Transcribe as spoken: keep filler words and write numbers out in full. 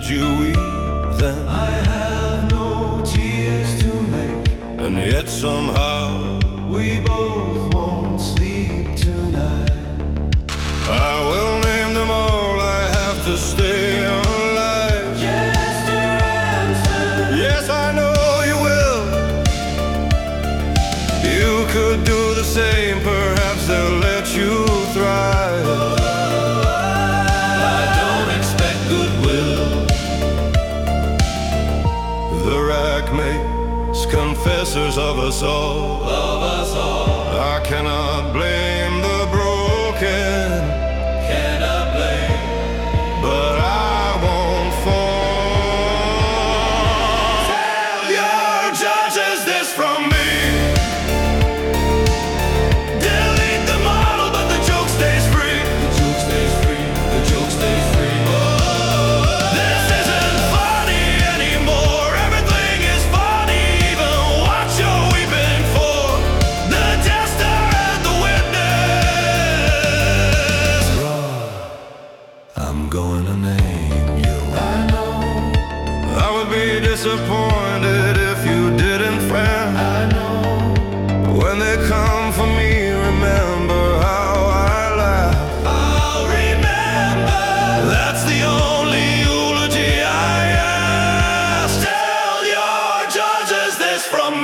Did you weep then? I have no tears to make, And yet somehow we both won't sleep tonight. I will name them all, I have to stay alive. Chester Aniston. Yes, I know you will. You could do the same, perhaps they'll let you thrive. I don't expect goodwill. The rack mates, confessors of us all. Of us all, I cannot blame the broken, cannot blame. but I won't fall. Tell your judges this from me. Delete the model, but the joke stays free. The joke stays free, the joke stays free. This isn't funny anymore. Everything is funny, even what you're weeping for. The jester and the witness. I'm going to name you. I know, I would be disappointed if you didn't, friend. I know. When they come for me, remember how I laugh. I'll remember. That's the only eulogy I ask. Tell your judges this from me.